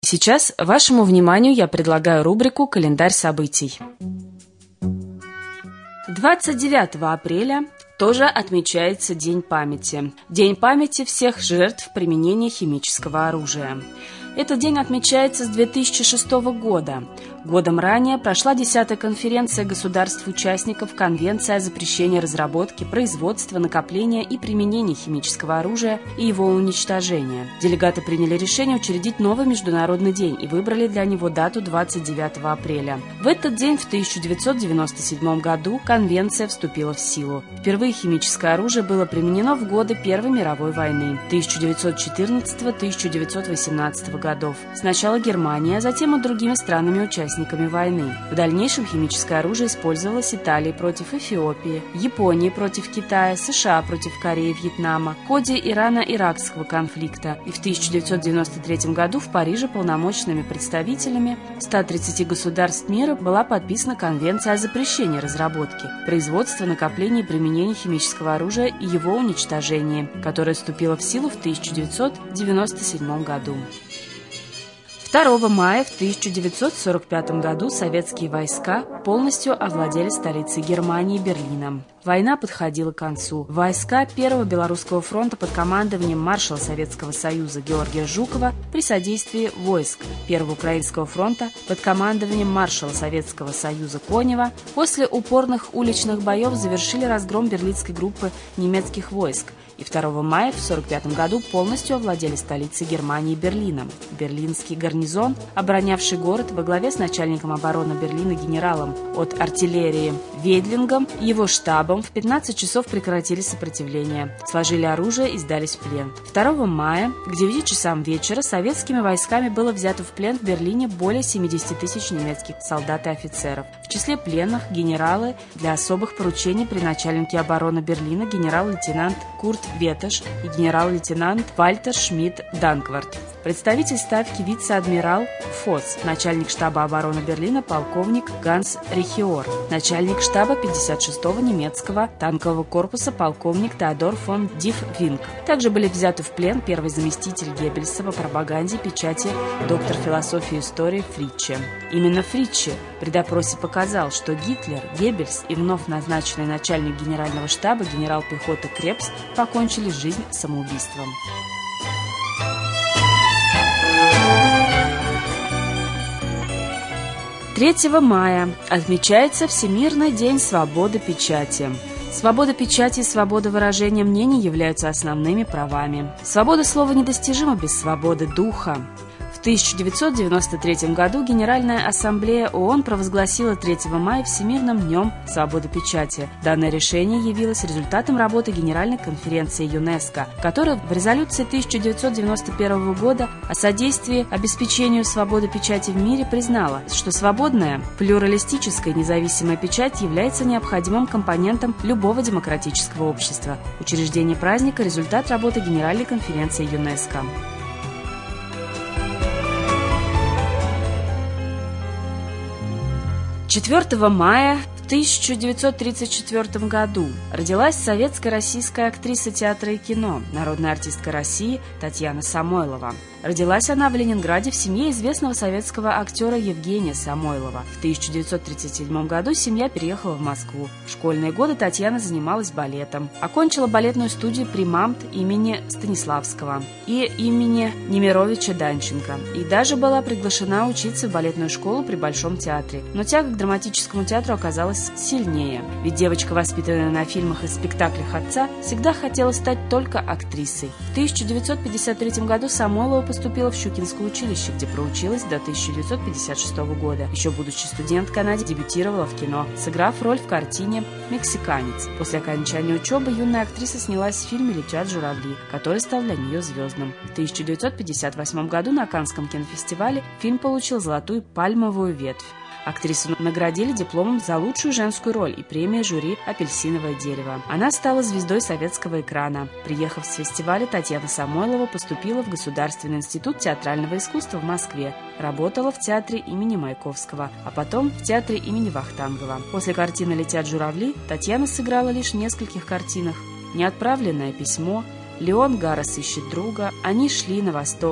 Сейчас вашему вниманию я предлагаю рубрику «Календарь событий». 29 апреля тоже отмечается День памяти. День памяти всех жертв применения химического оружия. Этот день отмечается с 2006 года. Годом ранее прошла 10-я конференция государств-участников Конвенции о запрещении разработки, производства, накопления и применения химического оружия и его уничтожения. Делегаты приняли решение учредить новый международный день и выбрали для него дату 29 апреля. В этот день, в 1997 году, конвенция вступила в силу. Впервые химическое оружие было применено в годы Первой мировой войны 1914-1918 годов. Сначала Германия, а затем и другими странами-участниками войны. В дальнейшем химическое оружие использовалось Италией против Эфиопии, Японией против Китая, США против Кореи и Вьетнама, в ходе Ирано-Иракского конфликта. И в 1993 году в Париже полномочными представителями 130 государств мира была подписана Конвенция о запрещении разработки, производства, накопления и применения химического оружия и его уничтожении, которая вступила в силу в 1997 году. 2 мая в 1945 году советские войска полностью овладели столицей Германии Берлином. Война подходила к концу. Войска Первого Белорусского фронта под командованием маршала Советского Союза Георгия Жукова при содействии войск Первого Украинского фронта под командованием маршала Советского Союза Конева после упорных уличных боев завершили разгром берлинской группы немецких войск и 2 мая в 1945 году полностью овладели столицей Германии Берлином. Берлинский гарнизон, оборонявший город во главе с начальником обороны Берлина генералом от артиллерии Ведлингом и его штабом в 15 часов прекратили сопротивление, сложили оружие и сдались в плен. 2 мая к 9 часам вечера советскими войсками было взято в плен в Берлине более 70 тысяч немецких солдат и офицеров. В числе пленных генералы для особых поручений при начальнике обороны Берлина генерал-лейтенант Курт Ветеш и генерал-лейтенант Вальтер Шмидт-Данкварт. Представитель ставки вице-адмирал Фосс, начальник штаба обороны Берлина полковник Ганс Рихиор, начальник штаба 56-го немецкого танкового корпуса полковник Теодор фон Диффвинг. Также были взяты в плен первый заместитель Геббельса по пропаганде и печати доктор философии и истории Фритче. Именно Фритче при допросе показал, что Гитлер, Геббельс и вновь назначенный начальник генерального штаба генерал пехоты Крепс покончили жизнь самоубийством. 3 мая отмечается Всемирный день свободы печати. Свобода печати и свобода выражения мнений являются основными правами. Свобода слова недостижима без свободы духа. В 1993 году Генеральная ассамблея ООН провозгласила 3 мая Всемирным днем свободы печати. Данное решение явилось результатом работы Генеральной конференции ЮНЕСКО, которая в резолюции 1991 года о содействии обеспечению свободы печати в мире признала, что свободная, плюралистическая и независимая печать является необходимым компонентом любого демократического общества. Учреждение праздника – результат работы Генеральной конференции ЮНЕСКО. 4 мая в 1934 году родилась советская российская актриса театра и кино, народная артистка России Татьяна Самойлова. Родилась она в Ленинграде в семье известного советского актера Евгения Самойлова. В 1937 году семья переехала в Москву. В школьные годы Татьяна занималась балетом. Окончила балетную студию при МАМТ имени Станиславского и имени Немировича Данченко. И даже была приглашена учиться в балетную школу при Большом театре. Но тяга к драматическому театру оказалась сильнее. Ведь девочка, воспитанная на фильмах и спектаклях отца, всегда хотела стать только актрисой. В 1953 году Самойлова поступила в Щукинское училище, где проучилась до 1956 года. Еще будучи студенткой, она дебютировала в кино, сыграв роль в картине «Мексиканец». После окончания учебы юная актриса снялась в фильме «Летят журавли», который стал для нее звездным. В 1958 году на Каннском кинофестивале фильм получил золотую пальмовую ветвь. Актрису наградили дипломом за лучшую женскую роль и премией жюри «Апельсиновое дерево». Она стала звездой советского экрана. Приехав с фестиваля, Татьяна Самойлова поступила в Государственный институт театрального искусства в Москве. Работала в театре имени Маяковского, а потом в театре имени Вахтангова. После картины «Летят журавли» Татьяна сыграла лишь в нескольких картинах: «Неотправленное письмо», «Леон Гаррес ищет друга», «Они шли на восток»,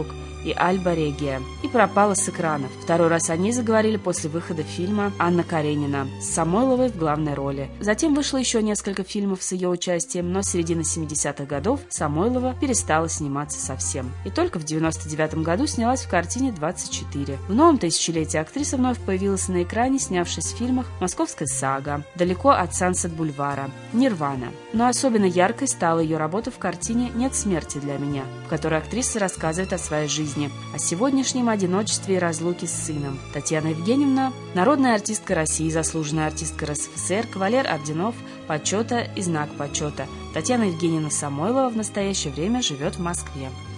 и Альба Регия и пропала с экранов. Второй раз о ней заговорили после выхода фильма «Анна Каренина» с Самойловой в главной роли. Затем вышло еще несколько фильмов с ее участием, но с середины 70-х годов Самойлова перестала сниматься совсем. И только в 1999 году снялась в картине «24». В новом тысячелетии актриса вновь появилась на экране, снявшись в фильмах «Московская сага», «Далеко от Сансет-бульвара», «Нирвана». Но особенно яркой стала ее работа в картине «Нет смерти для меня», в которой актриса рассказывает о своей жизни, о сегодняшнем одиночестве и разлуке с сыном. Татьяна Евгеньевна – народная артистка России, заслуженная артистка РСФСР, кавалер орденов, почета и знак почета. Татьяна Евгеньевна Самойлова в настоящее время живет в Москве.